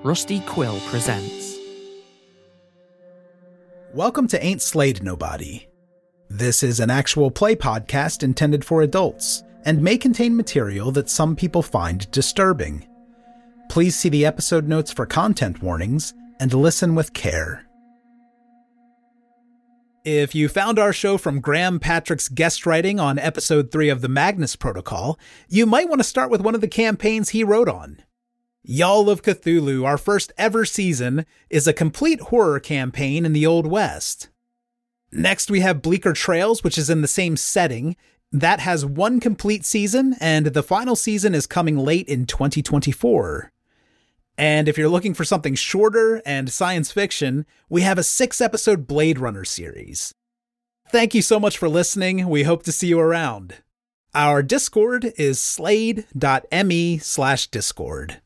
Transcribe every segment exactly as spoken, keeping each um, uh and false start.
Rusty Quill presents. Welcome to Ain't Slayed Nobody. This is an actual play podcast intended for adults and may contain material that some people find disturbing. Please see the episode notes for content warnings and listen with care. If you found our show from Graham Patrick's guest writing on episode three of the Magnus Protocol, you might want to start with one of the campaigns he wrote on. Y'all of Cthulhu, our first ever season, is a complete horror campaign in the Old West. Next we have Bleaker Trails, which is in the same setting. That has one complete season, and the final season is coming late in twenty twenty-four. And if you're looking for something shorter and science fiction, we have a six-episode Blade Runner series. Thank you so much for listening. We hope to see you around. Our Discord is slade.me slash discord.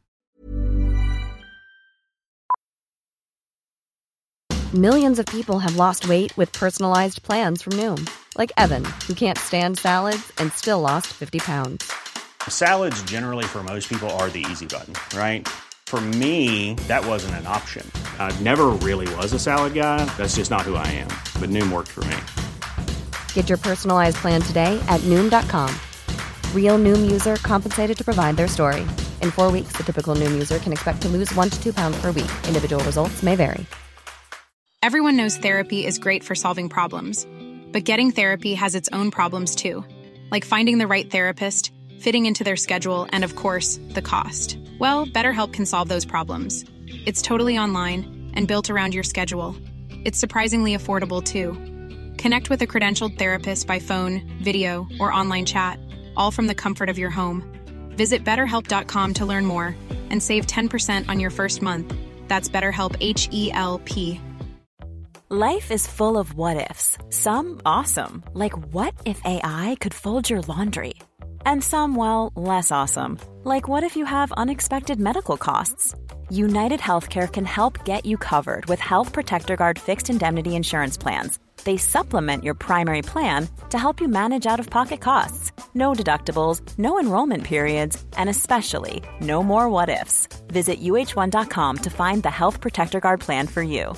Millions of people have lost weight with personalized plans from Noom. Like Evan, who can't stand salads and still lost fifty pounds. Salads generally for most people are the easy button, right? For me, that wasn't an option. I never really was a salad guy. That's just not who I am. But Noom worked for me. Get your personalized plan today at Noom dot com. Real Noom user compensated to provide their story. In four weeks, the typical Noom user can expect to lose one to two pounds per week. Individual results may vary. Everyone knows therapy is great for solving problems. But getting therapy has its own problems too. Like finding the right therapist, fitting into their schedule, and of course, the cost. Well, BetterHelp can solve those problems. It's totally online and built around your schedule. It's surprisingly affordable, too. Connect with a credentialed therapist by phone, video, or online chat, all from the comfort of your home. Visit better help dot com to learn more and save ten percent on your first month. That's BetterHelp, H E L P. Life is full of what-ifs. Some awesome, like what if A I could fold your laundry? And some, well, less awesome. Like what if you have unexpected medical costs? United Healthcare can help get you covered with Health Protector Guard fixed indemnity insurance plans. They supplement your primary plan to help you manage out-of-pocket costs. No deductibles, no enrollment periods, and especially no more what-ifs. Visit U H one dot com to find the Health Protector Guard plan for you.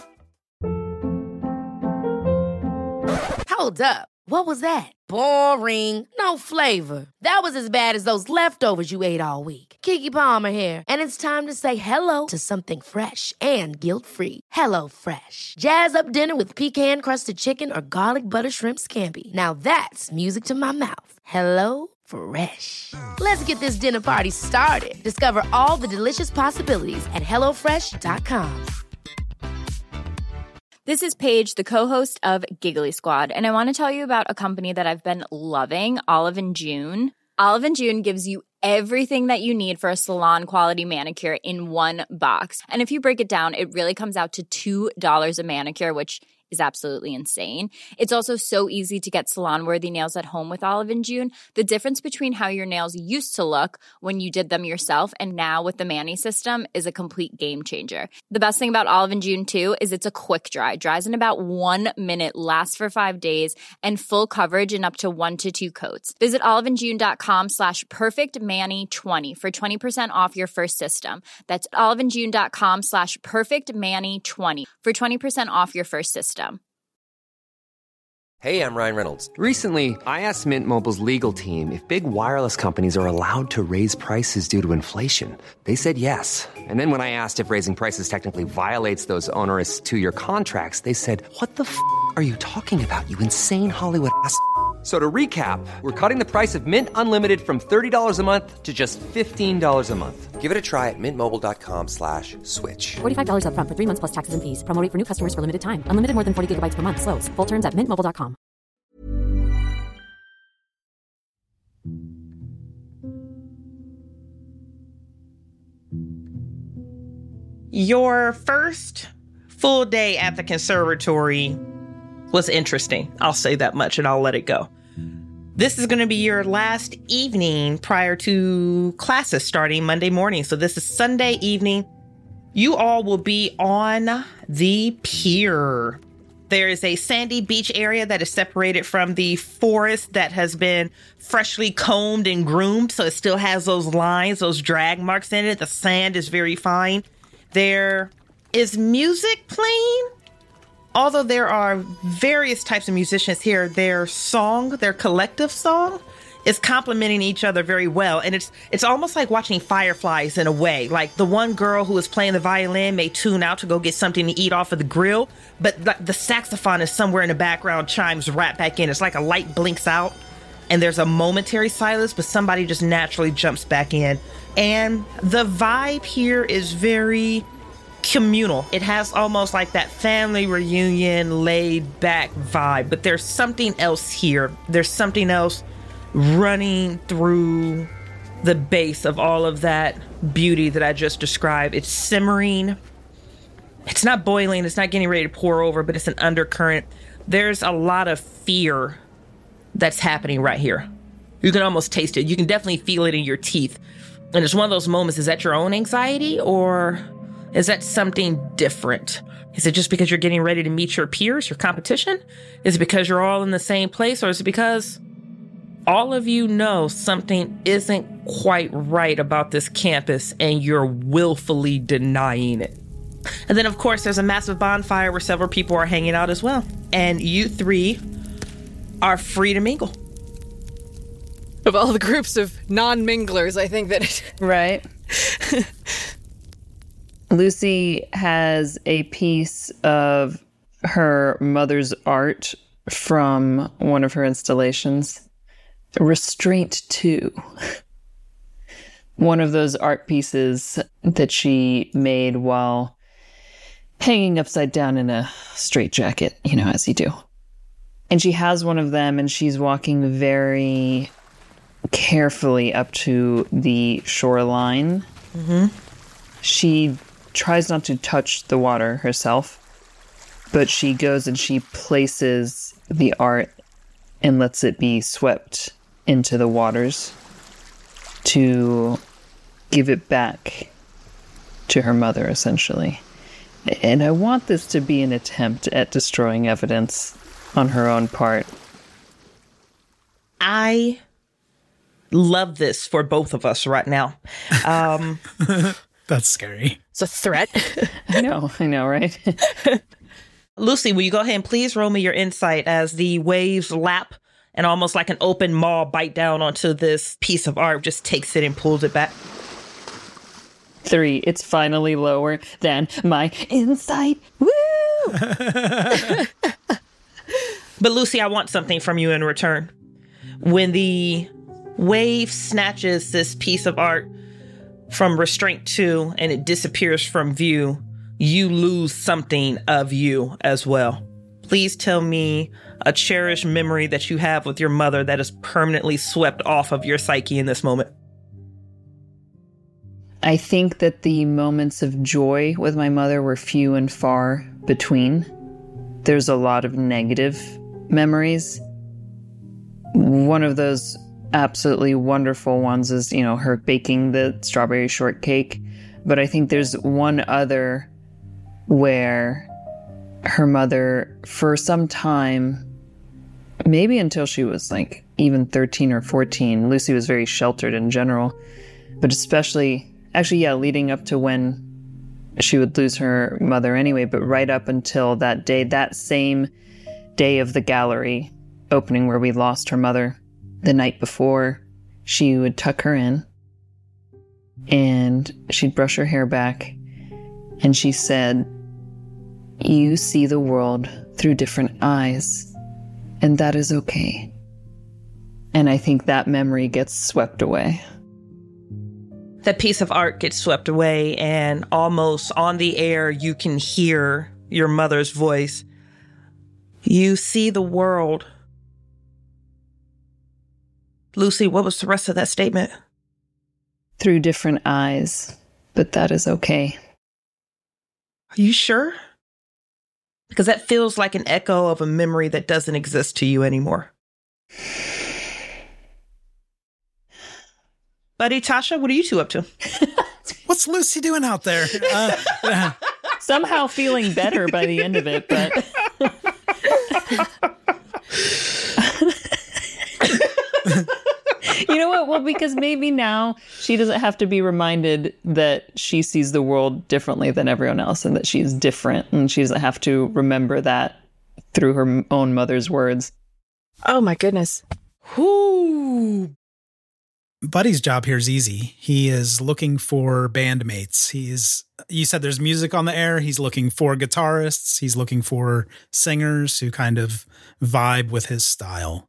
Hold up. What was that? Boring. No flavor. That was as bad as those leftovers you ate all week. Keke Palmer here, and it's time to say hello to something fresh and guilt-free. Hello Fresh. Jazz up dinner with pecan-crusted chicken or garlic butter shrimp scampi. Now that's music to my mouth. Hello Fresh. Let's get this dinner party started. Discover all the delicious possibilities at hello fresh dot com. This is Paige, the co-host of Giggly Squad, and I want to tell you about a company that I've been loving, Olive and June. Olive and June gives you everything that you need for a salon-quality manicure in one box. And if you break it down, it really comes out to two dollars a manicure, which is absolutely insane. It's also so easy to get salon-worthy nails at home with Olive and June. The difference between how your nails used to look when you did them yourself and now with the Mani system is a complete game changer. The best thing about Olive and June, too, is it's a quick dry. Dries in about one minute, lasts for five days, and full coverage in up to one to two coats. Visit oliveandjune.com slash perfectmani20 for twenty percent off your first system. That's oliveandjune.com slash perfectmani20 for twenty percent off your first system. Hey, I'm Ryan Reynolds. Recently, I asked Mint Mobile's legal team if big wireless companies are allowed to raise prices due to inflation. They said yes. And then when I asked if raising prices technically violates those onerous two-year contracts, they said, what the f*** are you talking about, you insane Hollywood ass f- So to recap, we're cutting the price of Mint Unlimited from thirty dollars a month to just fifteen dollars a month. Give it a try at mintmobile.com slash switch. forty-five dollars up front for three months plus taxes and fees. Promo rate for new customers for limited time. Unlimited more than forty gigabytes per month. Slows full terms at mint mobile dot com. Your first full day at the conservatory was interesting. I'll say that much and I'll let it go. This is going to be your last evening prior to classes starting Monday morning. So this is Sunday evening. You all will be on the pier. There is a sandy beach area that is separated from the forest that has been freshly combed and groomed. So it still has those lines, those drag marks in it. The sand is very fine. There is music playing. Although there are various types of musicians here, their song, their collective song, is complementing each other very well. And it's it's almost like watching fireflies in a way. Like the one girl who is playing the violin may tune out to go get something to eat off of the grill, but the, the saxophone is somewhere in the background, chimes right back in. It's like a light blinks out and there's a momentary silence, but somebody just naturally jumps back in. And the vibe here is very communal. It has almost like that family reunion, laid back vibe, but there's something else here. There's something else running through the base of all of that beauty that I just described. It's simmering. It's not boiling. It's not getting ready to pour over, but it's an undercurrent. There's a lot of fear that's happening right here. You can almost taste it. You can definitely feel it in your teeth. And it's one of those moments, is that your own anxiety or is that something different? Is it just because you're getting ready to meet your peers, your competition? Is it because you're all in the same place? Or is it because all of you know something isn't quite right about this campus and you're willfully denying it? And then, of course, there's a massive bonfire where several people are hanging out as well. And you three are free to mingle. Of all the groups of non-minglers, I think that it... Right. Lucy has a piece of her mother's art from one of her installations. Restraint two. One of those art pieces that she made while hanging upside down in a straitjacket, you know, as you do. And she has one of them and she's walking very carefully up to the shoreline. Mm-hmm. She tries not to touch the water herself, but she goes and she places the art and lets it be swept into the waters to give it back to her mother, essentially. And I want this to be an attempt at destroying evidence on her own part. I love this for both of us right now. Um, That's scary. It's a threat. I know, I know, right? Lucy, will you go ahead and please roll me your insight as the waves lap and almost like an open maw bite down onto this piece of art, just takes it and pulls it back. Three, it's finally lower than my insight. Woo! But Lucy, I want something from you in return. When the wave snatches this piece of art from restraint two and it disappears from view, you lose something of you as well. Please tell me a cherished memory that you have with your mother that is permanently swept off of your psyche in this moment. I think that the moments of joy with my mother were few and far between. There's a lot of negative memories. One of those absolutely wonderful ones is, you know, her baking the strawberry shortcake. But I think there's one other where her mother, for some time, maybe until she was like even thirteen or fourteen, Lucy was very sheltered in general, but especially, actually, yeah, leading up to when she would lose her mother anyway, but right up until that day, that same day of the gallery opening where we lost her mother, the night before, she would tuck her in and she'd brush her hair back and she said, "You see the world through different eyes, and that is okay." And I think that memory gets swept away. That piece of art gets swept away, and almost on the air, you can hear your mother's voice. You see the world. Lucy, what was the rest of that statement? Through different eyes, but that is okay. Are you sure? Because that feels like an echo of a memory that doesn't exist to you anymore. Buddy, Tasha, what are you two up to? What's Lucy doing out there? Uh, uh, Somehow feeling better by the end of it, but... You know what? well, because maybe now she doesn't have to be reminded that she sees the world differently than everyone else and that she's different. And she doesn't have to remember that through her own mother's words. Oh, my goodness. Whoo. Buddy's job here is easy. He is looking for bandmates. He is, you said there's music on the air. He's looking for guitarists. He's looking for singers who kind of vibe with his style.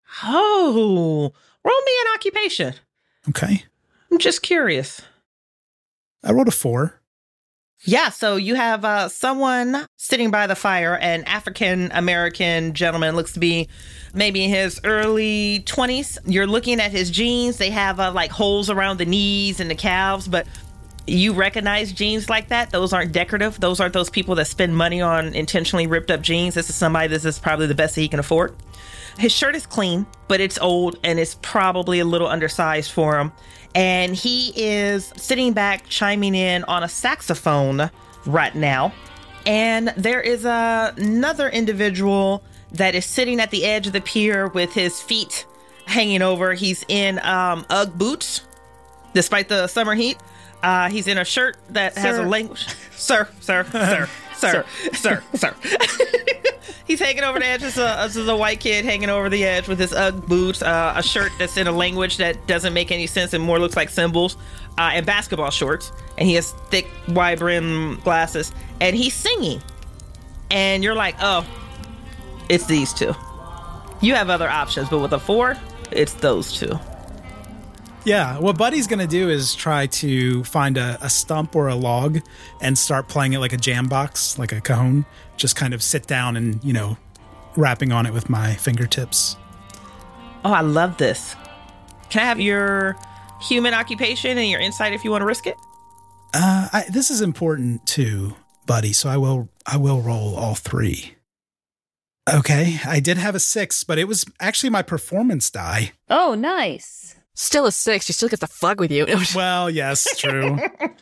Oh, roll me an occupation. Okay. I'm just curious. I rolled a four. Yeah, so you have uh, someone sitting by the fire, an African-American gentleman, looks to be maybe in his early twenties. You're looking at his jeans. They have uh, like holes around the knees and the calves, but you recognize jeans like that. Those aren't decorative. Those aren't those people that spend money on intentionally ripped up jeans. This is somebody, this is probably the best that he can afford. His shirt is clean, but it's old and it's probably a little undersized for him. And he is sitting back, chiming in on a saxophone right now. And there is a, another individual that is sitting at the edge of the pier with his feet hanging over. He's in um, Ugg boots, despite the summer heat. Uh, he's in a shirt that sir. has a language. Sir, sir, sir, sir, sir, sir, sir. He's hanging over the edge. This is, a, this is a white kid hanging over the edge with his Ugg boots, uh, a shirt that's in a language that doesn't make any sense and more looks like symbols, uh, and basketball shorts. And he has thick, wide brim glasses. And he's singing. And you're like, oh, it's these two. You have other options, but with a four, it's those two. Yeah, what Buddy's going to do is try to find a, a stump or a log and start playing it like a jam box, like a cajon. Just kind of sit down and, you know, rapping on it with my fingertips. Oh, I love this. Can I have your human occupation and your insight if you want to risk it? Uh, I, this is important too, Buddy, so I will I will roll all three. Okay, I did have a six, but it was actually my performance die. Oh, nice. Still a six. You still get to fuck with you. Well, yes, true.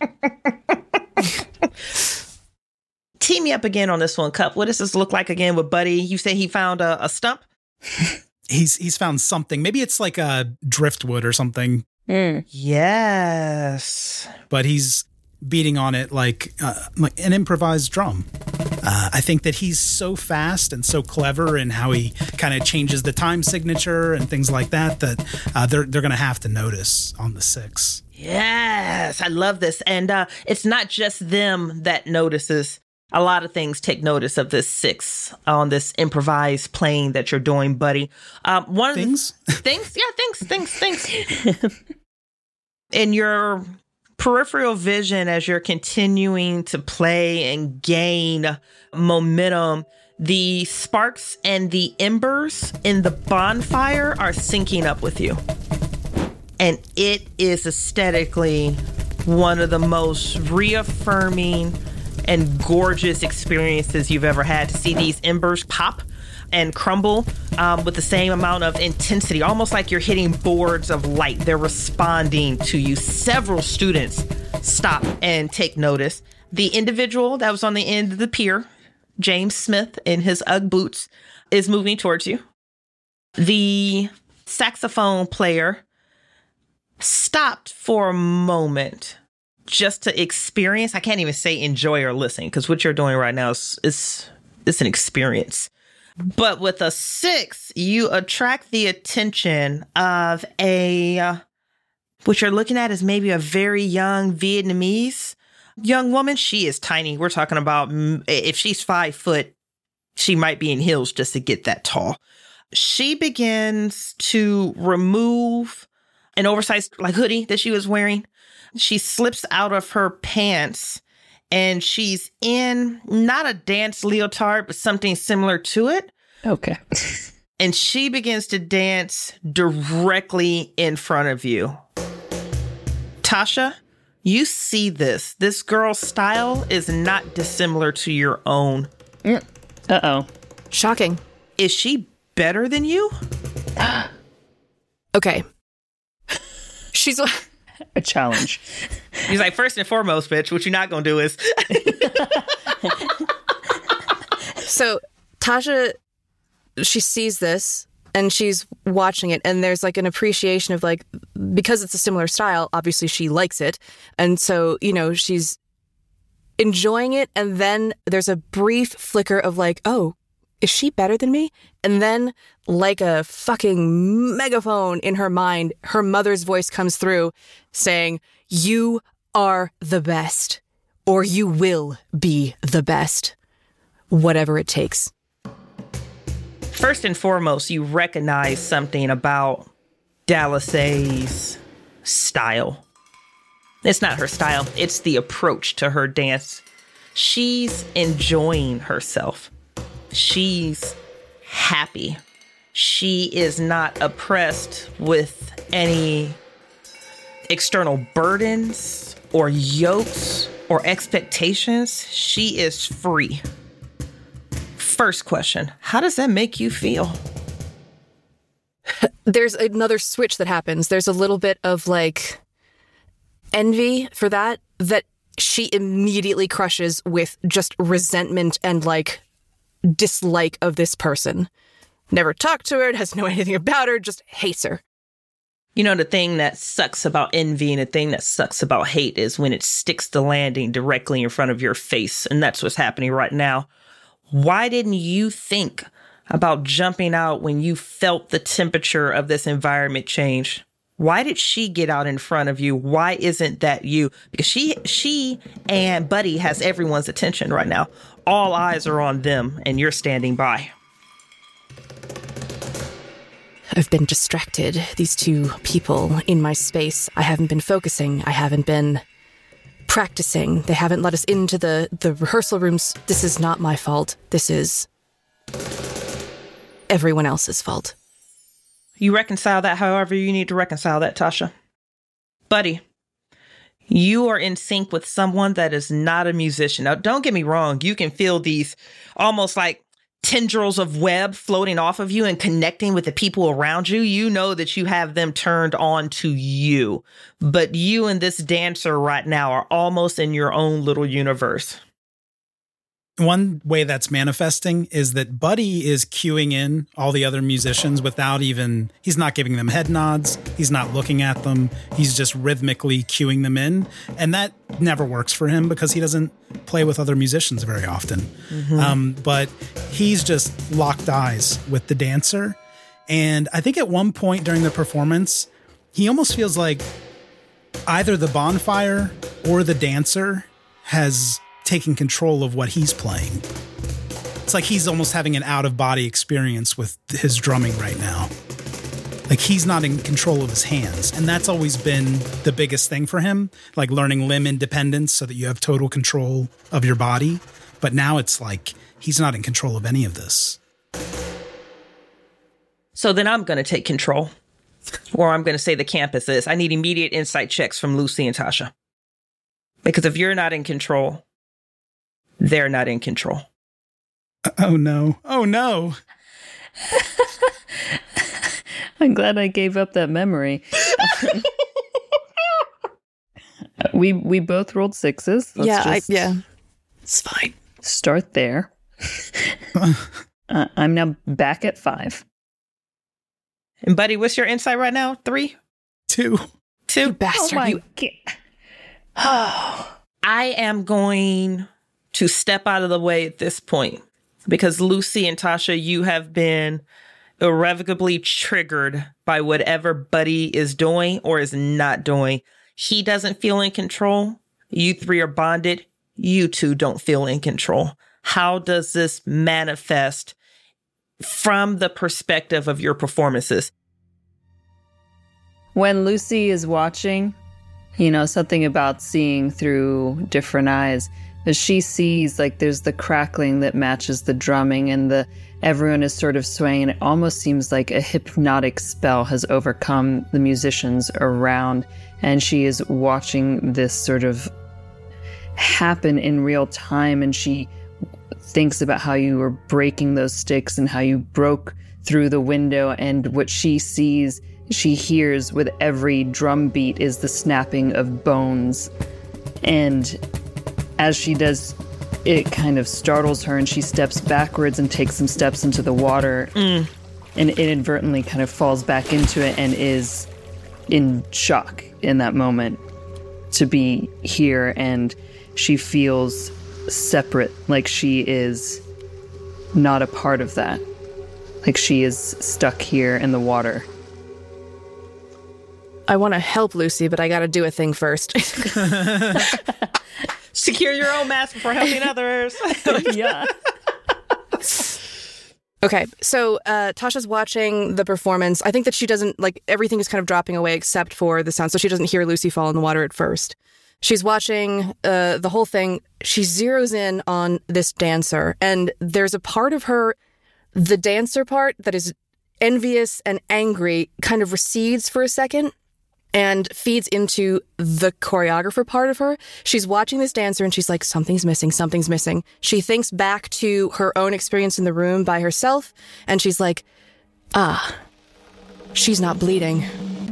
Team me up again on this one, Cup. What does this look like again with Buddy? You say he found a, a stump? he's he's found something. Maybe it's like a driftwood or something. Mm. Yes. But he's beating on it like, uh, like an improvised drum. Uh, I think that he's so fast and so clever in how he kind of changes the time signature and things like that that uh, they're they're going to have to notice on the six. Yes, I love this. And uh, it's not just them that notices. A lot of things take notice of this six on this improvised playing that you're doing, Buddy. Um, one of things? The things? Yeah, things, things, things. In your peripheral vision, as you're continuing to play and gain momentum, the sparks and the embers in the bonfire are syncing up with you. And it is aesthetically one of the most reaffirming and gorgeous experiences you've ever had, to see these embers pop and crumble um, with the same amount of intensity, almost like you're hitting boards of light. They're responding to you. Several students stop and take notice. The individual that was on the end of the pier, James Smith, in his Ugg boots, is moving towards you. The saxophone player stopped for a moment just to experience. I can't even say enjoy or listen, because what you're doing right now is, is, is an experience. But with a six, you attract the attention of a, uh, what you're looking at is maybe a very young Vietnamese young woman. She is tiny. We're talking about, if she's five foot, she might be in heels just to get that tall. She begins to remove an oversized like hoodie that she was wearing. She slips out of her pants and she's in not a dance leotard, but something similar to it. Okay. And she begins to dance directly in front of you. Tasha, you see this. This girl's style is not dissimilar to your own. Mm. Uh-oh. Shocking. Is she better than you? Okay. She's a challenge. He's like, first and foremost, bitch, what you're not going to do is. So Tasha, she sees this and she's watching it, and there's like an appreciation of like, because it's a similar style, obviously she likes it. And so, you know, she's enjoying it. And then there's a brief flicker of like, oh, is she better than me? And then like a fucking megaphone in her mind, her mother's voice comes through saying, you are the best, or you will be the best, whatever it takes. First and foremost, you recognize something about Dallas's style. It's not her style. It's the approach to her dance. She's enjoying herself. She's happy. She is not oppressed with any external burdens or yokes or expectations. She is free. First question, how does that make you feel? There's another switch that happens. There's a little bit of like envy for that, that she immediately crushes with just resentment and like dislike of this person. Never talked to her, doesn't know anything about her, just hates her. You know, the thing that sucks about envy and the thing that sucks about hate is when it sticks the landing directly in front of your face. And that's what's happening right now. Why didn't you think about jumping out when you felt the temperature of this environment change? Why did she get out in front of you? Why isn't that you? Because she she and Buddy has everyone's attention right now. All eyes are on them, and you're standing by. I've been distracted. These two people in my space. I haven't been focusing. I haven't been practicing. They haven't let us into the, the rehearsal rooms. This is not my fault. This is everyone else's fault. You reconcile that however you need to reconcile that, Tasha. Buddy, you are in sync with someone that is not a musician. Now, don't get me wrong. You can feel these almost like tendrils of web floating off of you and connecting with the people around you. You know that you have them turned on to you. But you and this dancer right now are almost in your own little universe. One way that's manifesting is that Buddy is cueing in all the other musicians without even, he's not giving them head nods. He's not looking at them. He's just rhythmically cueing them in. And that never works for him because he doesn't play with other musicians very often. Mm-hmm. Um, but he's just locked eyes with the dancer. And I think at one point during the performance, he almost feels like either the bonfire or the dancer has taking control of what he's playing. It's like he's almost having an out-of-body experience with his drumming right now. Like he's not in control of his hands. And that's always been the biggest thing for him, like learning limb independence so that you have total control of your body. But now it's like he's not in control of any of this. So then I'm going to take control. Or I'm going to say the campus is. I need immediate insight checks from Lucy and Tasha. Because if you're not in control, they're not in control. Oh, no. Oh, no. I'm glad I gave up that memory. we we both rolled sixes. Let's yeah, just I, yeah. It's fine. Start there. uh, I'm now back at five. And Buddy, what's your insight right now? Three? Two. Two? You bastard. Oh, my you... God. Oh. I am going to step out of the way at this point because Lucy and Tasha, you have been irrevocably triggered by whatever Buddy is doing or is not doing. He doesn't feel in control. You three are bonded. You two don't feel in control. How does this manifest from the perspective of your performances? When Lucy is watching, you know, something about seeing through different eyes. As she sees, like, there's the crackling that matches the drumming and the everyone is sort of swaying. It almost seems like a hypnotic spell has overcome the musicians around. And she is watching this sort of happen in real time. And she thinks about how you were breaking those sticks and how you broke through the window. And what she sees, she hears with every drum beat is the snapping of bones. And as she does, it kind of startles her and she steps backwards and takes some steps into the water. Mm. and inadvertently kind of falls back into it and is in shock in that moment to be here, and she feels separate, like she is not a part of that, like she is stuck here in the water. I want to help Lucy, but I got to do a thing first. Secure your own mask before helping others. Yeah. Okay, so uh, Tasha's watching the performance. I think that she doesn't, like, everything is kind of dropping away except for the sound, so she doesn't hear Lucy fall in the water at first. She's watching uh, the whole thing. She zeroes in on this dancer, and there's a part of her, the dancer part, that is envious and angry, kind of recedes for a second and feeds into the choreographer part of her. She's watching this dancer and she's like, something's missing, something's missing. She thinks back to her own experience in the room by herself, and she's like, ah, she's not bleeding.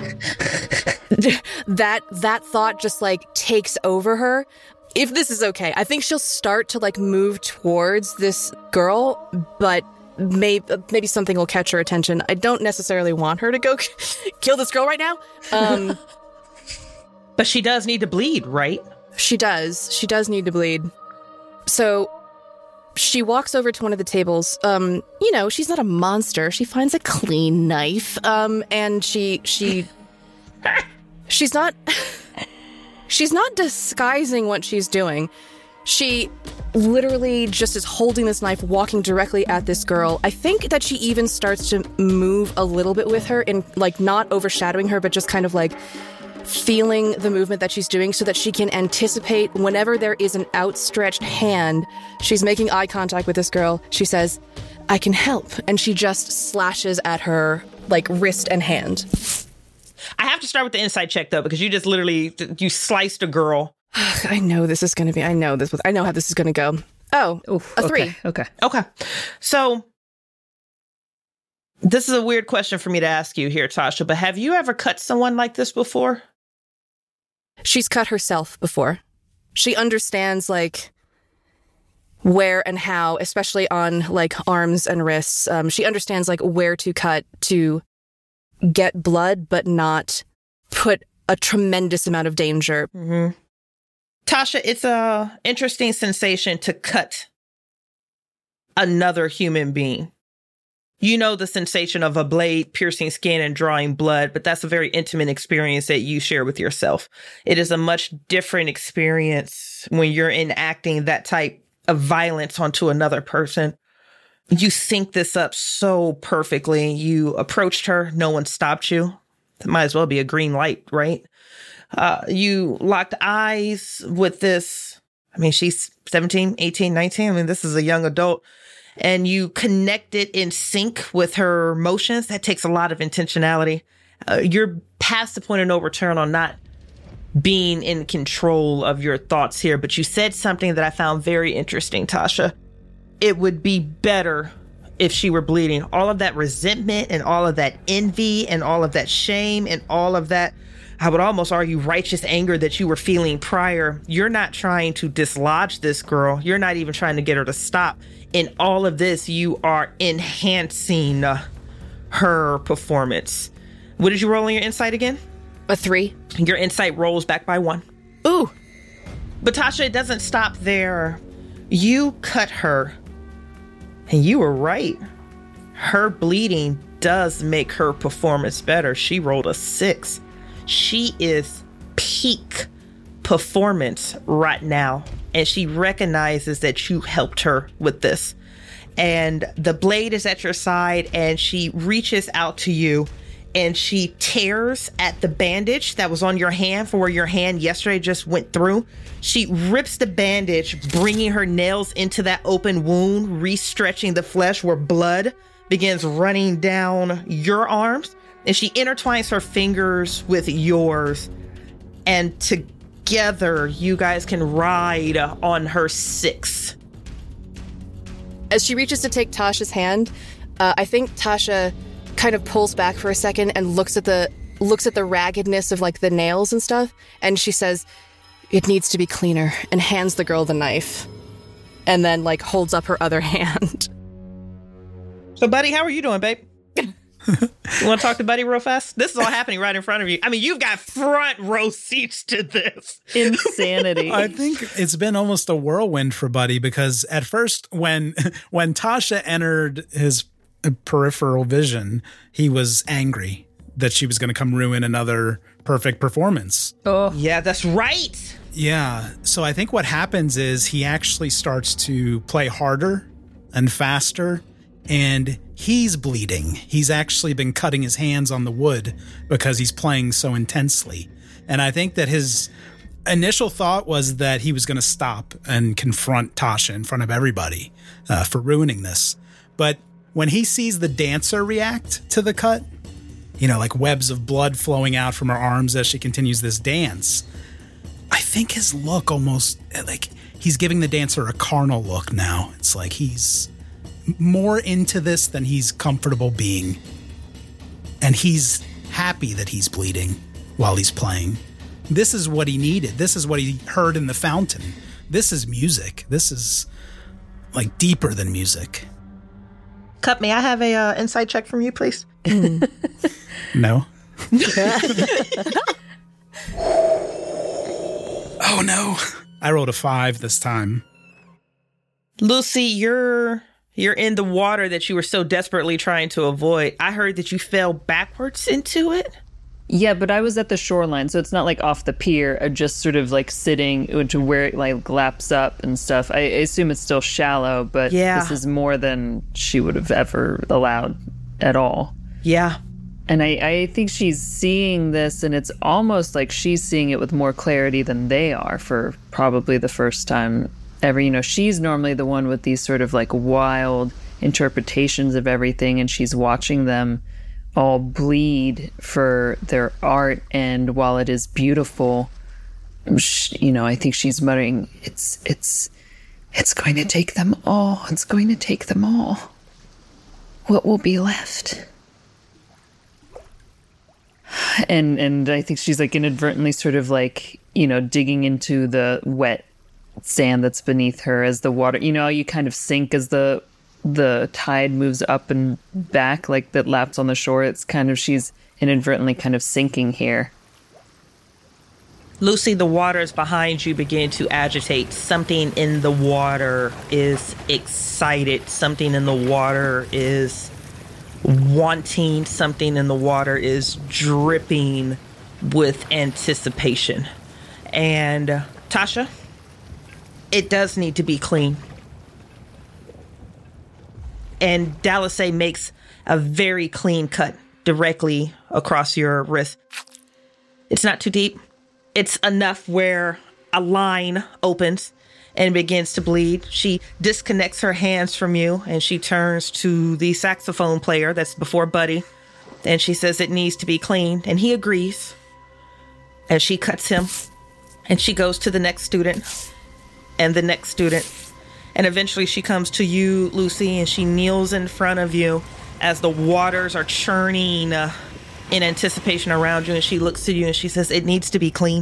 that that thought just like takes over her. If this is okay, I think she'll start to like move towards this girl, but maybe maybe something will catch her attention. I don't necessarily want her to go kill this girl right now. Um, but she does need to bleed, right? She does. She does need to bleed. So she walks over to one of the tables. Um, you know, she's not a monster. She finds a clean knife. Um, and she she she's not she's not disguising what she's doing. She literally just is holding this knife, walking directly at this girl. I think that she even starts to move a little bit with her, in like not overshadowing her, but just kind of like feeling the movement that she's doing so that she can anticipate whenever there is an outstretched hand. She's making eye contact with this girl. She says, I can help. And she just slashes at her like wrist and hand. I have to start with the insight check though, because you just literally, you sliced a girl. I know this is going to be, I know this was, I know how this is going to go. Oh, Oof, a three. Okay, okay. Okay. So this is a weird question for me to ask you here, Tasha, but have you ever cut someone like this before? She's cut herself before. She understands like where and how, especially on like arms and wrists. Um, she understands like where to cut to get blood, but not put a tremendous amount of danger. Mm-hmm. Tasha, it's a interesting sensation to cut another human being. You know the sensation of a blade piercing skin and drawing blood, but that's a very intimate experience that you share with yourself. It is a much different experience when you're enacting that type of violence onto another person. You sync this up so perfectly. You approached her. No one stopped you. It might as well be a green light, right? Uh, you locked eyes with this. I mean, she's seventeen, eighteen, nineteen. I mean, this is a young adult. And you connected in sync with her motions. That takes a lot of intentionality. Uh, you're past the point of no return on not being in control of your thoughts here. But you said something that I found very interesting, Tasha. It would be better if she were bleeding. All of that resentment and all of that envy and all of that shame and all of that, I would almost argue, righteous anger that you were feeling prior. You're not trying to dislodge this girl. You're not even trying to get her to stop. In all of this, you are enhancing her performance. What did you roll on your insight again? A three. Your insight rolls back by one. Ooh. But Tasha, it doesn't stop there. You cut her. And you were right. Her bleeding does make her performance better. She rolled a six. She is peak performance right now. And she recognizes that you helped her with this. And the blade is at your side and she reaches out to you and she tears at the bandage that was on your hand for where your hand yesterday just went through. She rips the bandage, bringing her nails into that open wound, re-stretching the flesh where blood begins running down your arms. And she intertwines her fingers with yours. And together, you guys can ride on her six. As she reaches to take Tasha's hand, uh, I think Tasha kind of pulls back for a second and looks at the looks at the raggedness of like the nails and stuff. And she says, it needs to be cleaner, and hands the girl the knife. And then like holds up her other hand. So, buddy, how are you doing, babe? You want to talk to Buddy real fast? This is all happening right in front of you. I mean, you've got front row seats to this. Insanity. I think it's been almost a whirlwind for Buddy, because at first when when Tasha entered his peripheral vision, he was angry that she was going to come ruin another perfect performance. Oh, yeah, that's right. Yeah. So I think what happens is he actually starts to play harder and faster, and he's bleeding. He's actually been cutting his hands on the wood because he's playing so intensely. And I think that his initial thought was that he was going to stop and confront Tasha in front of everybody uh, for ruining this. But when he sees the dancer react to the cut, you know, like webs of blood flowing out from her arms as she continues this dance, I think his look almost, like, he's giving the dancer a carnal look now. It's like he's more into this than he's comfortable being. And he's happy that he's bleeding while he's playing. This is what he needed. This is what he heard in the fountain. This is music. This is, like, deeper than music. Cup, may I have a uh, insight check from you, please? No. Oh, no. I rolled a five this time. Lucy, you're you're in the water that you were so desperately trying to avoid. I heard that you fell backwards into it. Yeah, but I was at the shoreline, so it's not like off the pier. I'm just sort of like sitting to where it like laps up and stuff. I, I assume it's still shallow, but yeah. This is more than she would have ever allowed at all. Yeah. And I, I think she's seeing this, and it's almost like she's seeing it with more clarity than they are for probably the first time ever. You know, she's normally the one with these sort of like wild interpretations of everything, and she's watching them all bleed for their art. And while it is beautiful, you know, I think she's muttering, it's, it's, it's going to take them all. It's going to take them all. What will be left? And and I think she's like inadvertently sort of like, you know, digging into the wet sand that's beneath her as the water, you know, you kind of sink as the the tide moves up and back, like that laps on the shore. It's kind of, she's inadvertently kind of sinking here. Lucy, the waters behind you begin to agitate. Something in the water is excited. Something in the water is wanting. Something in the water is dripping with anticipation. And uh, Tasha, it does need to be clean. And Dallasay makes a very clean cut directly across your wrist. It's not too deep. It's enough where a line opens and begins to bleed. She disconnects her hands from you, and she turns to the saxophone player that's before Buddy, and she says it needs to be cleaned, and he agrees. And she cuts him, and she goes to the next student and the next student. And eventually she comes to you, Lucy, and she kneels in front of you as the waters are churning uh, in anticipation around you. And she looks at you and she says, it needs to be clean.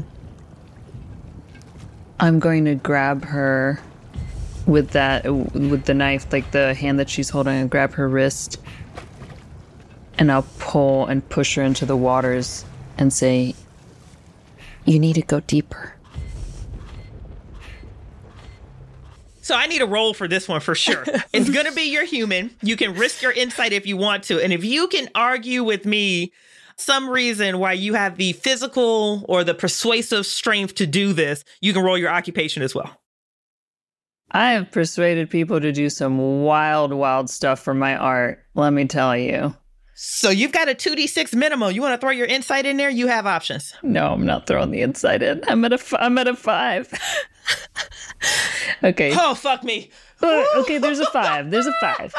I'm going to grab her with that, with the knife, like the hand that she's holding, and grab her wrist. And I'll pull and push her into the waters and say, you need to go deeper. So I need a roll for this one for sure. It's going to be your human. You can risk your insight if you want to. And if you can argue with me some reason why you have the physical or the persuasive strength to do this, you can roll your occupation as well. I have persuaded people to do some wild, wild stuff for my art, let me tell you. So you've got a two d six minimum. You want to throw your insight in there? You have options. No, I'm not throwing the insight in. I'm at a, f- I'm at a five. Okay. Oh, fuck me. Okay, there's a five. There's a five.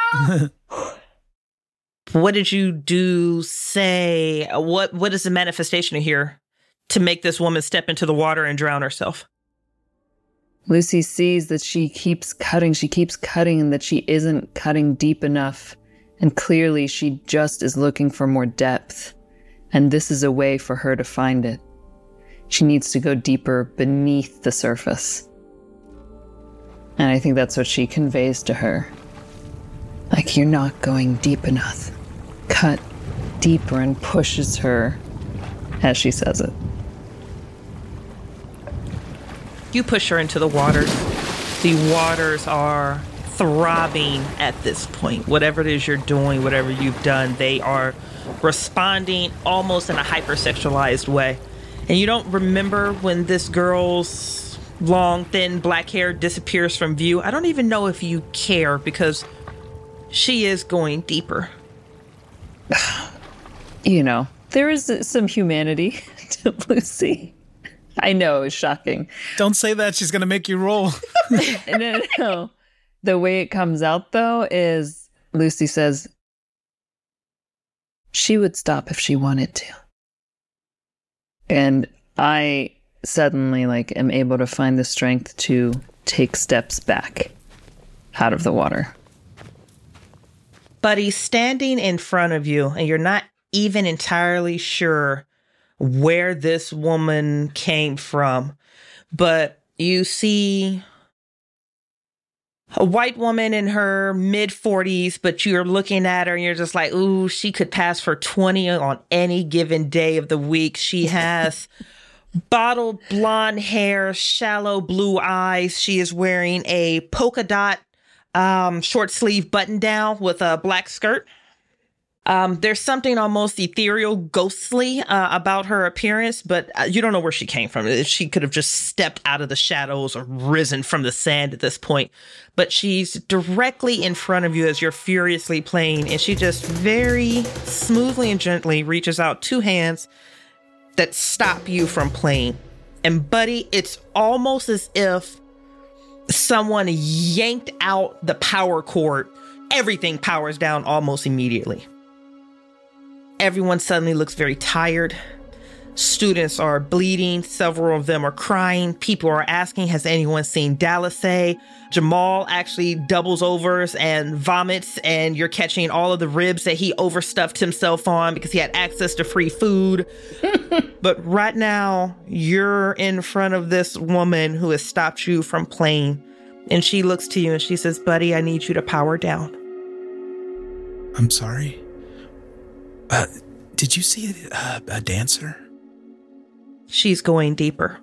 What did you do, say? What What is the manifestation here to make this woman step into the water and drown herself? Lucy sees that she keeps cutting, she keeps cutting, and that she isn't cutting deep enough. And clearly she just is looking for more depth. And this is a way for her to find it. She needs to go deeper beneath the surface. And I think that's what she conveys to her. Like, you're not going deep enough. cut deeper and pushes her as she says it. You push her into the waters. The waters are throbbing at this point. Whatever it is you're doing, whatever you've done, they are responding almost in a hypersexualized way. And you don't remember when this girl's long, thin black hair disappears from view. I don't even know if you care because she is going deeper. You know, there is some humanity to Lucy. I know, it's shocking. Don't say that. She's going to make you roll. no, no, no. The way it comes out, though, is Lucy says she would stop if she wanted to. And I suddenly, like, am able to find the strength to take steps back out of the water. Buddy, standing in front of you, and you're not even entirely sure where this woman came from, but you see a white woman in her mid forties, but you're looking at her and you're just like, ooh, she could pass for twenty on any given day of the week. She has bottled blonde hair, shallow blue eyes. She is wearing a polka dot um, short sleeve button down with a black skirt. Um, there's something almost ethereal, ghostly uh, about her appearance, but uh, you don't know where she came from. She could have just stepped out of the shadows or risen from the sand at this point. But she's directly in front of you as you're furiously playing, and she just very smoothly and gently reaches out two hands that stop you from playing. And buddy, it's almost as if someone yanked out the power cord. Everything powers down almost immediately. Everyone suddenly looks very tired. Students are bleeding. Several of them are crying. People are asking, has anyone seen Dallasay? Jamal actually doubles over and vomits, and you're catching all of the ribs that he overstuffed himself on because he had access to free food. But right now, you're in front of this woman who has stopped you from playing. And she looks to you and she says, buddy, I need you to power down. I'm sorry. Uh, did you see a, a dancer? She's going deeper.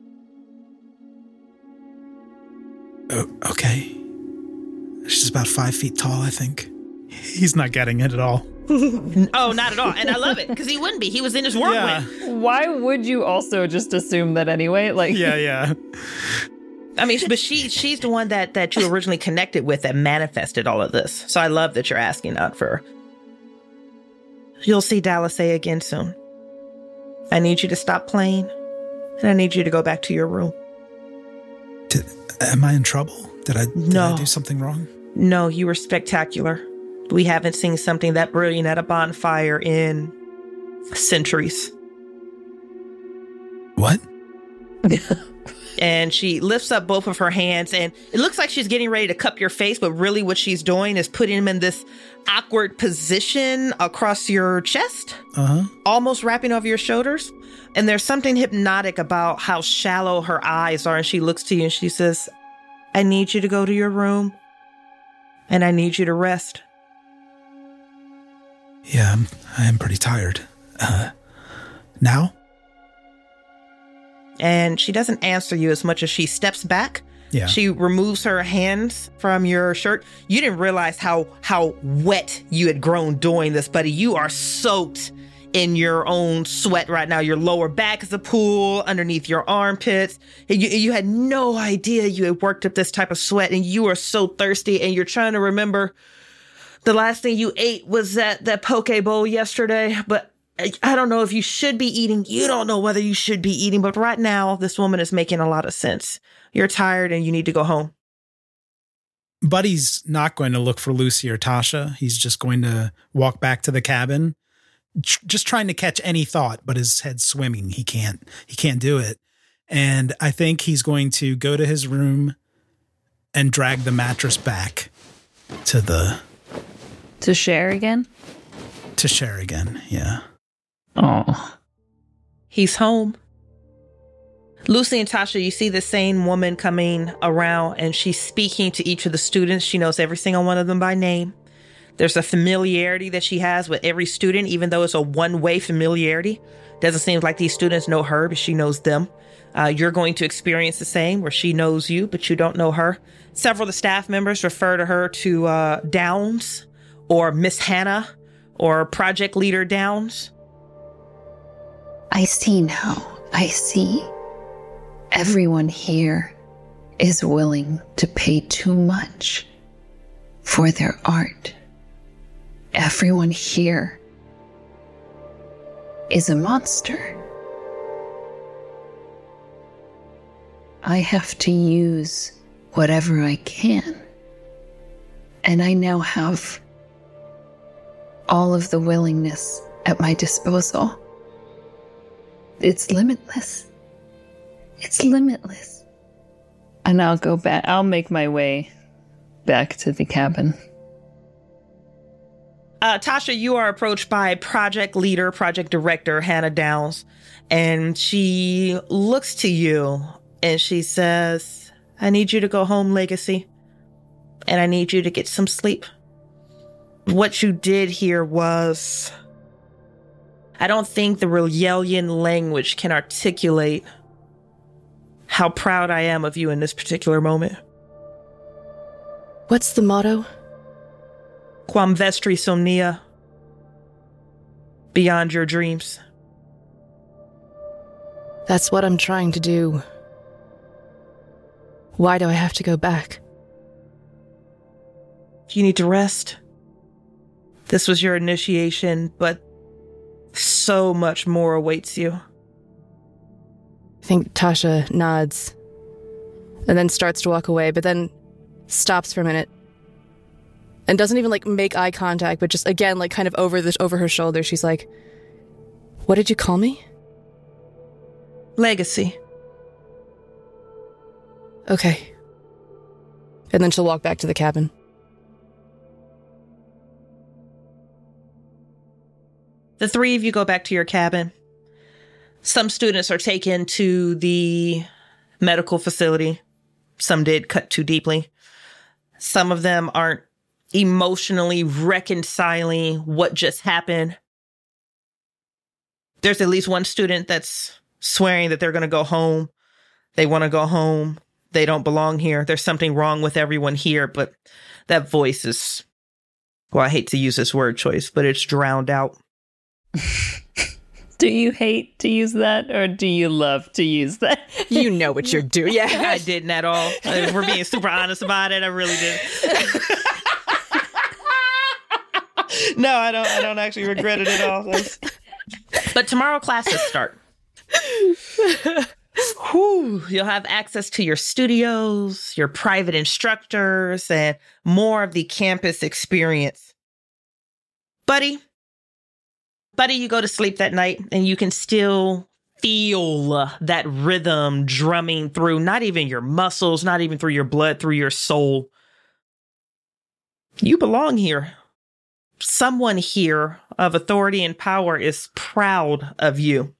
Oh, okay. She's about five feet tall, I think. He's not getting it at all. Oh, not at all. And I love it because he wouldn't be. He was in his whirlwind. Yeah. Why would you also just assume that anyway? Like, yeah, yeah. I mean, but she she's the one that, that you originally connected with that manifested all of this. So I love that you're asking out for her. You'll see Dallasay again soon. I need you to stop playing, and I need you to go back to your room. Did, am I in trouble? Did I, did no. I do something wrong? No, you were spectacular. We haven't seen something that brilliant at a bonfire in centuries. What? And she lifts up both of her hands, and it looks like she's getting ready to cup your face, but really what she's doing is putting him in this awkward position across your chest, uh-huh. almost wrapping over your shoulders. And there's something hypnotic about how shallow her eyes are, and she looks to you and she says, I need you to go to your room, and I need you to rest. Yeah, I'm, I am pretty tired. Uh, now? And she doesn't answer you as much as she steps back. Yeah. She removes her hands from your shirt. You didn't realize how how wet you had grown doing this, buddy. You are soaked in your own sweat right now. Your lower back is a pool underneath your armpits. You, you had no idea you had worked up this type of sweat, and you are so thirsty, and you're trying to remember the last thing you ate was that, that poke bowl yesterday, but I don't know if you should be eating. You don't know whether you should be eating, but right now, this woman is making a lot of sense. You're tired and you need to go home. Buddy's not going to look for Lucy or Tasha. He's just going to walk back to the cabin, tr- just trying to catch any thought, but his head's swimming. He can't, he can't do it. And I think he's going to go to his room and drag the mattress back to the... To share again? To share again, yeah. Oh. He's home. Lucy and Tasha, you see the same woman coming around, and she's speaking to each of the students. She knows every single one of them by name. There's a familiarity that she has with every student, even though it's a one-way familiarity. Doesn't seem like these students know her, but she knows them. Uh, you're going to experience the same, where she knows you, but you don't know her. Several of the staff members refer to her to uh, Downs or Miss Hannah or Project Leader Downs. I see now. I see. Everyone here is willing to pay too much for their art. Everyone here is a monster. I have to use whatever I can. And I now have all of the willingness at my disposal. It's limitless. It's limitless. And I'll go back. I'll make my way back to the cabin. Uh, Tasha, you are approached by project leader, project director, Hannah Downs, and she looks to you and she says, I need you to go home, Legacy, and I need you to get some sleep. What you did here was, I don't think the R'lyellian language can articulate how proud I am of you in this particular moment. What's the motto? Quam vestri somnia. Beyond your dreams. That's what I'm trying to do. Why do I have to go back? You need to rest. This was your initiation, but so much more awaits you. I think Tasha nods and then starts to walk away, but then stops for a minute and doesn't even like make eye contact, but just again, like kind of over the over her shoulder. She's like, what did you call me? Legacy. Okay. And then she'll walk back to the cabin. The three of you go back to your cabin. Some students are taken to the medical facility. Some did cut too deeply. Some of them aren't emotionally reconciling what just happened. There's at least one student that's swearing that they're going to go home. They want to go home. They don't belong here. There's something wrong with everyone here, but that voice is, well, I hate to use this word choice, but it's drowned out. Do you hate to use that, or do you love to use that? You know what you're doing. Yeah, I didn't at all. If we're being super honest about it, I really did. No, I don't. I don't actually regret it at all. That's... But tomorrow classes start. Whew, you'll have access to your studios, your private instructors, and more of the campus experience. Buddy, buddy, you go to sleep that night and you can still feel that rhythm drumming through not even your muscles, not even through your blood, through your soul. You belong here. Someone here of authority and power is proud of you.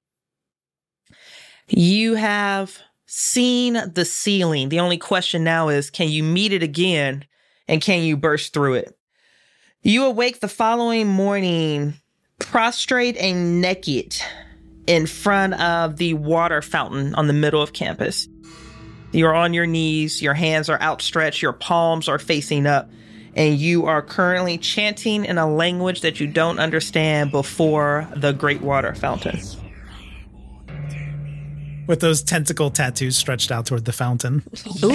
You have seen the ceiling. The only question now is, can you meet it again and can you burst through it? You awake the following morning, prostrate and naked in front of the water fountain on the middle of campus. You're on your knees, your hands are outstretched, your palms are facing up, and you are currently chanting in a language that you don't understand before the great water fountain. With those tentacle tattoos stretched out toward the fountain. Ooh.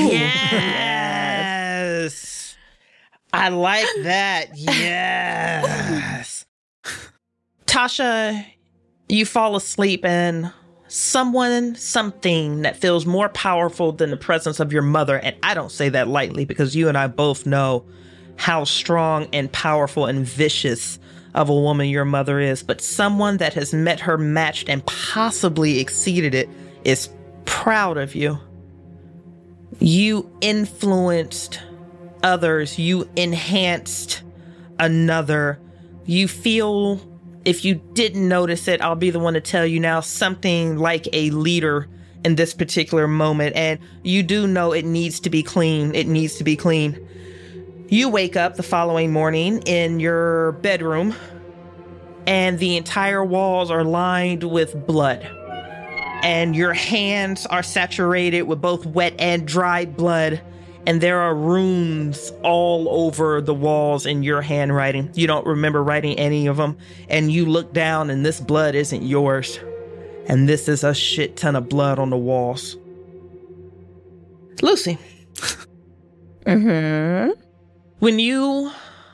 Yes. I like that. Yes. Tasha, you fall asleep and someone, something that feels more powerful than the presence of your mother. And I don't say that lightly because you and I both know how strong and powerful and vicious of a woman your mother is. But someone that has met her matched and possibly exceeded it is proud of you. You influenced others. You enhanced another. You feel, if you didn't notice it, I'll be the one to tell you now, something like a leader in this particular moment. And you do know it needs to be clean. It needs to be clean. You wake up the following morning in your bedroom, and the entire walls are lined with blood. And your hands are saturated with both wet and dry blood. And there are runes all over the walls in your handwriting. You don't remember writing any of them. And you look down and this blood isn't yours. And this is a shit ton of blood on the walls. Lucy. Mm-hmm. When you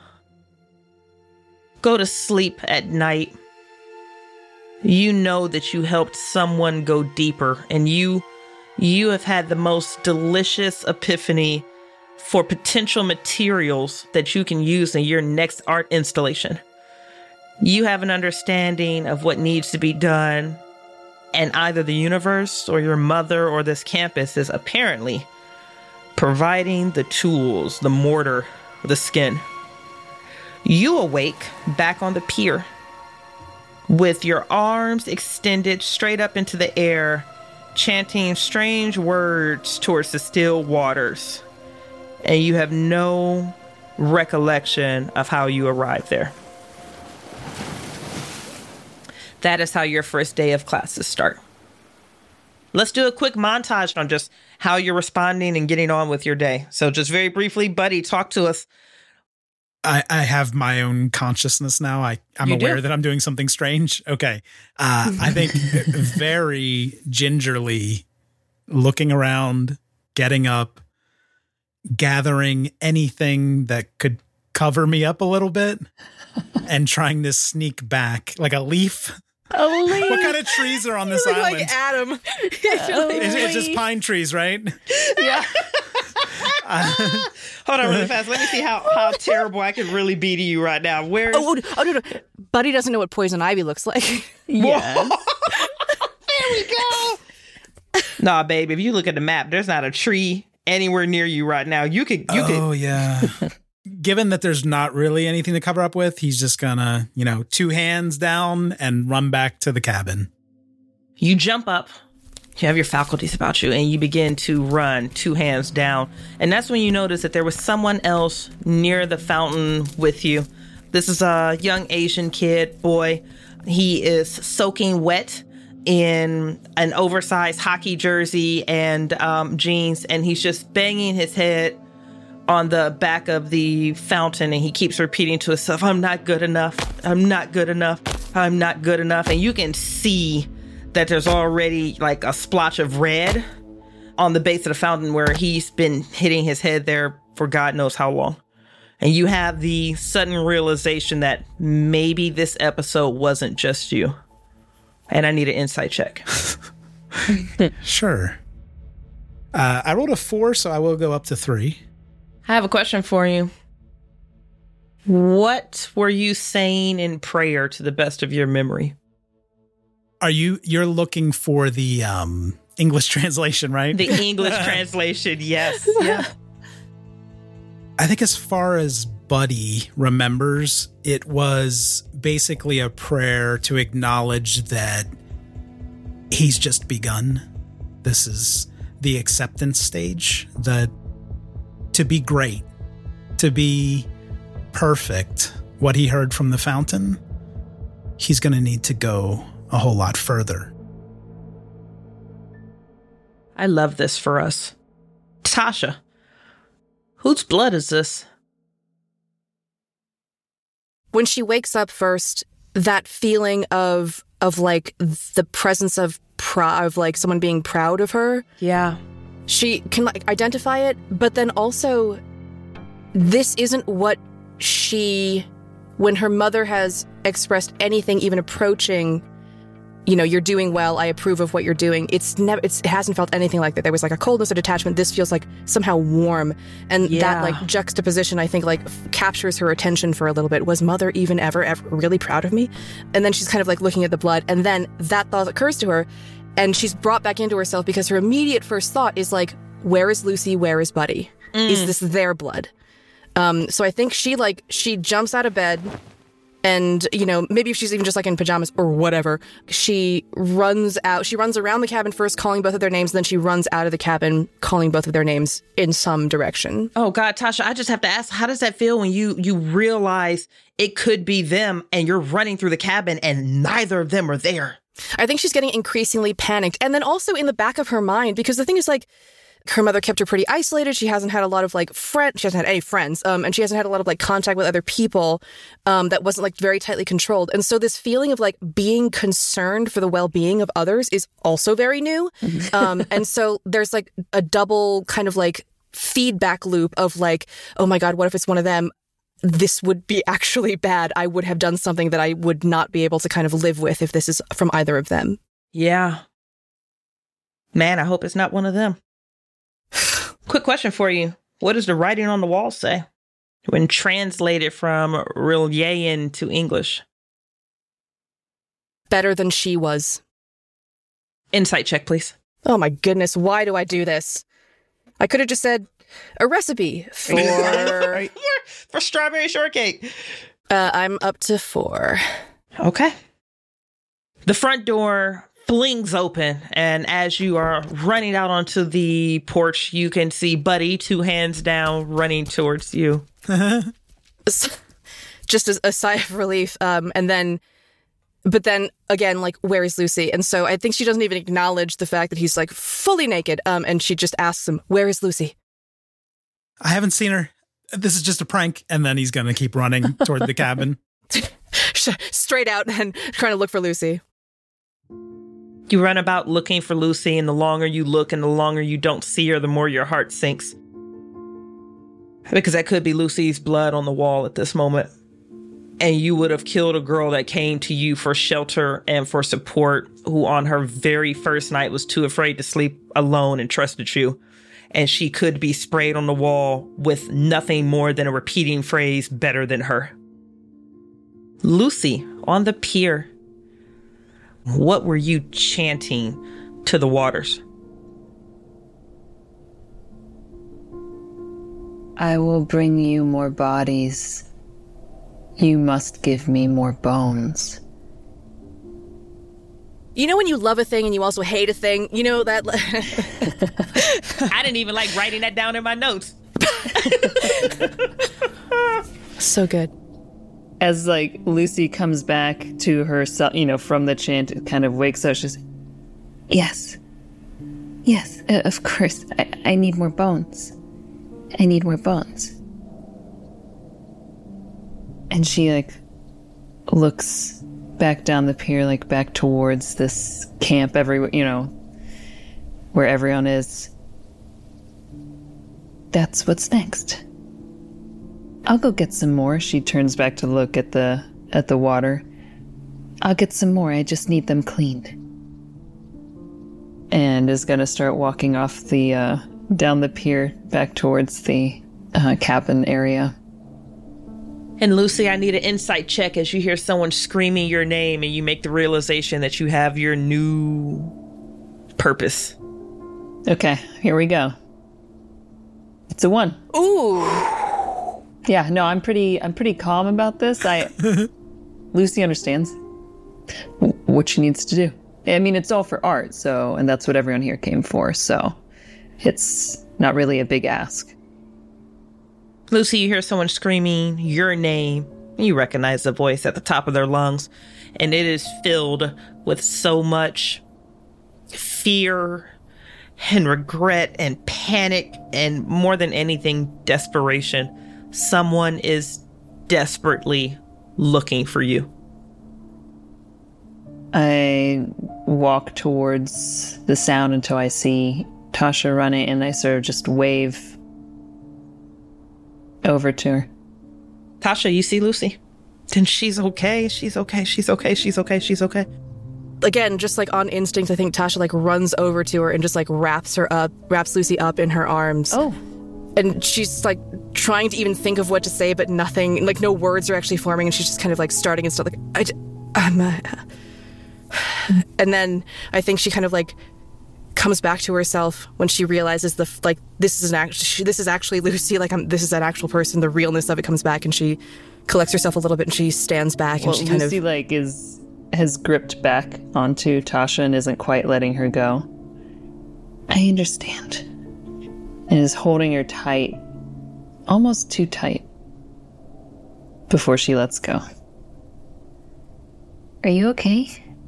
go to sleep at night, you know that you helped someone go deeper, and you you have had the most delicious epiphany for potential materials that you can use in your next art installation. You have an understanding of what needs to be done, and either the universe or your mother or this campus is apparently providing the tools, the mortar, the skin. You awake back on the pier with your arms extended straight up into the air, chanting strange words towards the still waters. And you have no recollection of how you arrived there. That is how your first day of classes start. Let's do a quick montage on just how you're responding and getting on with your day. So just very briefly, Buddy, talk to us. I, I have my own consciousness now. I, I'm You aware do? that I'm doing something strange. Okay. Uh, I think very gingerly looking around, getting up, gathering anything that could cover me up a little bit and trying to sneak back like a leaf. A leaf. What kind of trees are on this You look island? like Adam. It's, it's just pine trees, right? Yeah. Uh, Hold on really fast. Let me see how, how terrible I can really be to you right now. Where is... Oh, oh, oh, no, no. Buddy doesn't know what poison ivy looks like. Yeah. There we go. Nah, babe, if you look at the map, there's not a tree anywhere near you right now. You could, you could. oh, yeah. Given that there's not really anything to cover up with, he's just gonna, you know, two hands down and run back to the cabin. You jump up. You have your faculties about you, and you begin to run two hands down. And that's when you notice that there was someone else near the fountain with you. This is a young Asian kid, boy. He is soaking wet in an oversized hockey jersey and um, jeans, and he's just banging his head on the back of the fountain, and he keeps repeating to himself, I'm not good enough. I'm not good enough. I'm not good enough. And you can see that there's already like a splotch of red on the base of the fountain where he's been hitting his head there for God knows how long. And you have the sudden realization that maybe this episode wasn't just you. And I need an insight check. Sure. Uh, I rolled a four, so I will go up to three. I have a question for you. What were you saying in prayer to the best of your memory? Are you, you're looking for the um, English translation, right? The English translation, yes. Yeah. I think as far as Buddy remembers, it was basically a prayer to acknowledge that he's just begun. This is the acceptance stage, that to be great, to be perfect, what he heard from the fountain, he's going to need to go a whole lot further. I love this for us. Tasha, whose blood is this? When she wakes up first, that feeling of of like the presence of pride, of like someone being proud of her. Yeah. She can like identify it, but then also this isn't what she, when her mother has expressed anything even approaching, you know, you're doing well, I approve of what you're doing. It's never, it's, it hasn't felt anything like that. There was like a coldness, a detachment. This feels like somehow warm. And Yeah. that like juxtaposition, I think like f- captures her attention for a little bit. Was mother even ever, ever really proud of me? And then she's kind of like looking at the blood. And then that thought occurs to her and she's brought back into herself because her immediate first thought is like, where is Lucy? Where is Buddy? Mm. Is this their blood? Um, so I think she like, she jumps out of bed And, you know, maybe if she's even just like in pajamas or whatever, she runs out. She runs around the cabin first, calling both of their names. And then she runs out of the cabin, calling both of their names in some direction. Oh, God, Tasha, I just have to ask, how does that feel when you you realize it could be them and you're running through the cabin and neither of them are there? I think she's getting increasingly panicked. And then also in the back of her mind, because the thing is like, her mother kept her pretty isolated. She hasn't had a lot of like friends. She hasn't had any friends. Um, and she hasn't had a lot of like contact with other people um, that wasn't like very tightly controlled. And so this feeling of like being concerned for the well-being of others is also very new. um, and so there's like a double kind of like feedback loop of like, oh my God, what if it's one of them? This would be actually bad. I would have done something that I would not be able to kind of live with if this is from either of them. Yeah. Man, I hope it's not one of them. Quick question for you. What does the writing on the wall say when translated from Rillian to English? Better than she was. Insight check, please. Oh my goodness, why do I do this? I could have just said a recipe for... for strawberry shortcake. Uh, I'm up to four. Okay. The front door flings open, and as you are running out onto the porch, you can see Buddy, two hands down, running towards you. Just as a sigh of relief. Um, and then, but then again, like, where is Lucy? And so I think she doesn't even acknowledge the fact that he's like fully naked. Um, and she just asks him, where is Lucy? I haven't seen her. This is just a prank. And then he's going to keep running toward the cabin. Straight out and trying to look for Lucy. You run about looking for Lucy, and the longer you look and the longer you don't see her, the more your heart sinks. Because that could be Lucy's blood on the wall at this moment. And you would have killed a girl that came to you for shelter and for support, who on her very first night was too afraid to sleep alone and trusted you. And she could be sprayed on the wall with nothing more than a repeating phrase, better than her. Lucy, on the pier, what were you chanting to the waters? I will bring you more bodies. You must give me more bones. You know when you love a thing and you also hate a thing? You know that... I didn't even like writing that down in my notes. So good. As, like, Lucy comes back to herself, you know, from the chant, it kind of wakes up. She's, yes. Yes, uh, of course. I, I need more bones. I need more bones. And she, like, looks back down the pier, like, back towards this camp, everywhere, you know, where everyone is. That's what's next. I'll go get some more. She turns back to look at the at the water. I'll get some more. I just need them cleaned. And is going to start walking off the uh, down the pier back towards the uh, cabin area. And Lucy, I need an insight check as you hear someone screaming your name and you make the realization that you have your new purpose. Okay, here we go. It's a one. Ooh. Yeah, no, I'm pretty I'm pretty calm about this. I Lucy understands what she needs to do. I mean, it's all for art, so, and that's what everyone here came for, so it's not really a big ask. Lucy, you hear someone screaming your name. You recognize the voice at the top of their lungs, and it is filled with so much fear and regret and panic and, more than anything, desperation. Someone is desperately looking for you. I walk towards the sound until I see Tasha running, and I sort of just wave over to her. Tasha, you see Lucy? Then she's okay. She's okay. She's okay. She's okay. She's okay. Again, just like on instinct, I think Tasha like runs over to her and just like wraps her up, wraps Lucy up in her arms. Oh. And she's like trying to even think of what to say, but nothing, like no words are actually forming. And she's just kind of like starting and stuff like, I, I'm, uh, and then I think she kind of like comes back to herself when she realizes the, like, this is an act, this is actually Lucy. Like, I'm, this is an actual person. The realness of it comes back, and she collects herself a little bit and she stands back well, and she kind Lucy, of... like, is has gripped back onto Tasha and isn't quite letting her go. I understand. And is holding her tight, almost too tight, before she lets go. Are you okay?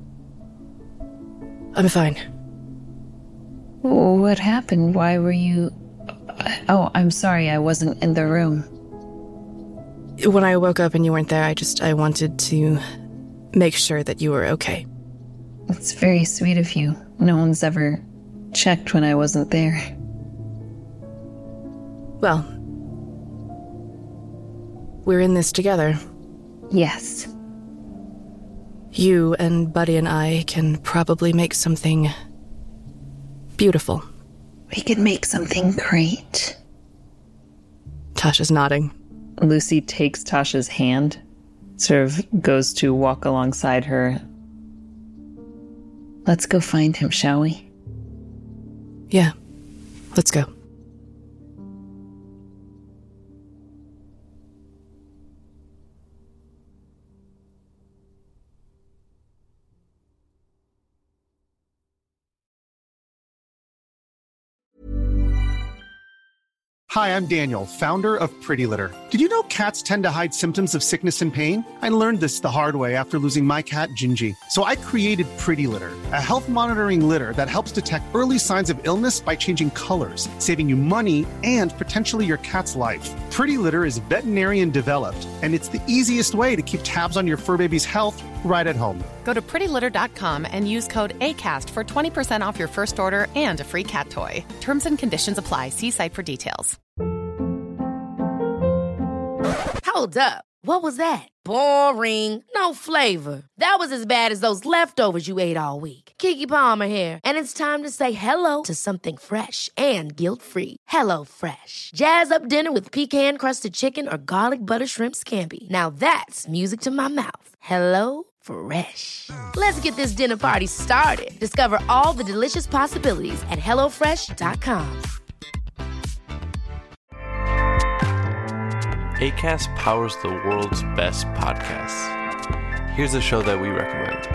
I'm fine. What happened? Why were you... Oh, I'm sorry, I wasn't in the room. When I woke up and you weren't there, I just, I wanted to make sure that you were okay. It's very sweet of you. No one's ever checked when I wasn't there. Well, we're in this together. Yes. You and Buddy and I can probably make something beautiful. We could make something great. Tasha's nodding. Lucy takes Tasha's hand, sort of goes to walk alongside her. Let's go find him, shall we? Yeah, let's go. Hi, I'm Daniel, founder of Pretty Litter. Did you know cats tend to hide symptoms of sickness and pain? I learned this the hard way after losing my cat, Gingy. So I created Pretty Litter, a health monitoring litter that helps detect early signs of illness by changing colors, saving you money and potentially your cat's life. Pretty Litter is veterinarian developed, and it's the easiest way to keep tabs on your fur baby's health right at home. Go to pretty litter dot com and use code ACAST for twenty percent off your first order and a free cat toy. Terms and conditions apply. See site for details. Hold up. What was that? Boring. No flavor. That was as bad as those leftovers you ate all week. Keke Palmer here, and it's time to say hello to something fresh and guilt-free. Hello Fresh. Jazz up dinner with pecan-crusted chicken or garlic butter shrimp scampi. Now that's music to my mouth. Hello Fresh. Let's get this dinner party started. Discover all the delicious possibilities at hello fresh dot com. Acast powers the world's best podcasts. Here's a show that we recommend.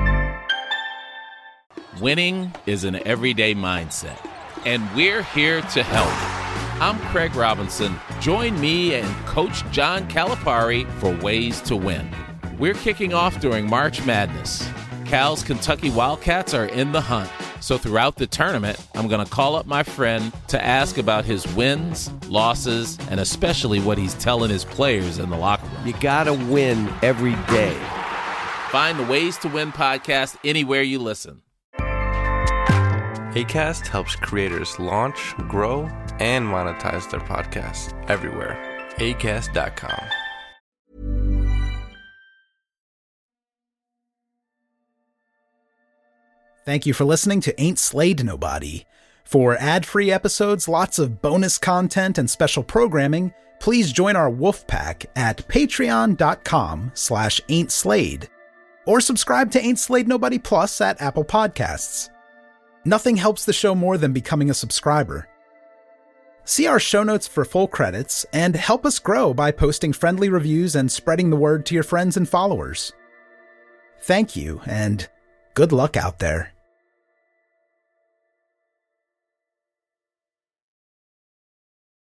Winning is an everyday mindset, and we're here to help. I'm Craig Robinson. Join me and Coach John Calipari for Ways to Win. We're kicking off during March Madness. Cal's Kentucky Wildcats are in the hunt. So throughout the tournament, I'm going to call up my friend to ask about his wins, losses, and especially what he's telling his players in the locker room. You got to win every day. Find the Ways to Win podcast anywhere you listen. Acast helps creators launch, grow, and monetize their podcasts everywhere. acast dot com. Thank you for listening to Ain't Slayed Nobody. For ad-free episodes, lots of bonus content, and special programming, please join our wolf pack at patreon.com slash ain't slayed. Or subscribe to Ain't Slayed Nobody Plus at Apple Podcasts. Nothing helps the show more than becoming a subscriber. See our show notes for full credits, and help us grow by posting friendly reviews and spreading the word to your friends and followers. Thank you, and good luck out there.